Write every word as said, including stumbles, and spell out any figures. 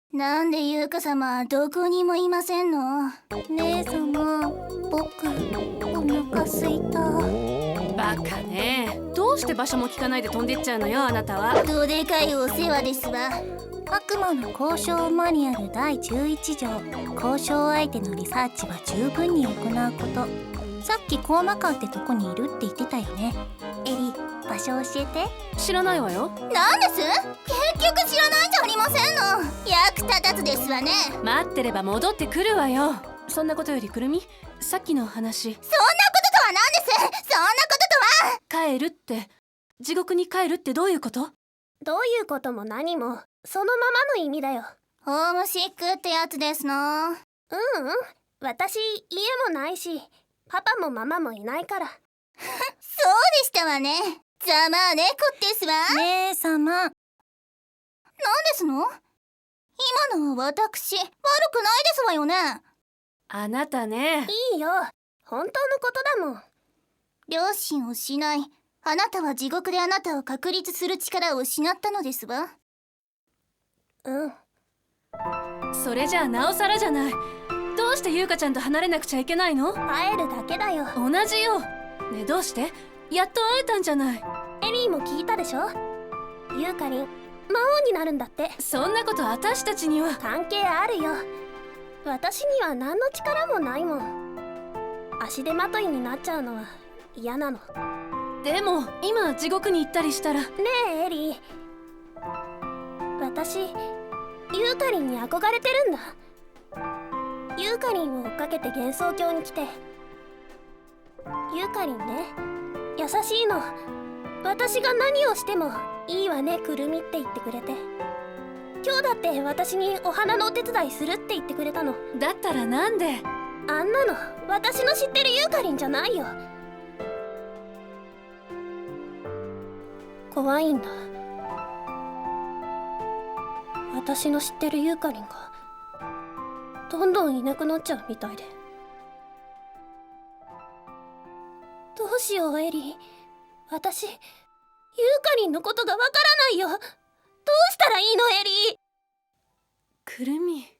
なんで優香様どこにもいませんの？ 姉様、僕お腹すいた。 バカね。どうして場所も聞かないで飛んでっちゃうのよ、あなたは。 どでかいお世話ですわ。 悪魔の交渉マニュアルだいじゅういち条、交渉相手のリサーチは十分に行うこと。さっきコーマ館ってとこにいるって言ってたよね。エリ、場所教えて。 知らないわよ。 なんです？結局知らないんじゃありませんの。役立たずですわね。 待ってれば戻ってくるわよ。そんなことよりくるみ、さっきの話。 そんなこととは何です？そんなこととは。 帰るって、地獄に帰るってどういうこと？ どういうことも何もそのままの意味だよ。 ホームシックってやつですの。 ううん、私家もないしパパもママもいないから。 そうでしたわね。ざまあ猫ですわ。 姉様、 なんですの？今のは私悪くないですわよね。 あなたね。 いいよ、本当のことだもん。 両親を失い、あなたは地獄であなたを確立する力を失ったのですわ。 うん。 それじゃあなおさらじゃない。どうして優香ちゃんと離れなくちゃいけないの？ 会えるだけだよ。 同じよ。ねえ、どうして？やっと会えたんじゃない。 エリーも聞いたでしょ。ユーカリン魔王になるんだって。 そんなこと私たちには。 関係あるよ。私には何の力もないもん。足手まといになっちゃうのは嫌なの。 でも今地獄に行ったりしたら。 ねえエリー、私ユーカリンに憧れてるんだ。ユーカリンを追っかけて幻想郷に来て。ユーカリンね、優しいの。私が何をしてもいいわねくるみって言ってくれて、今日だって私にお花のお手伝いするって言ってくれたの。 だったらなんで？ あんなの私の知ってるユーカリンじゃないよ。怖いんだ。私の知ってるユーカリンがどんどんいなくなっちゃうみたいで。どうしようエリー、私ユーカリンのことがわからないよ。どうしたらいいのエリー。 くるみ。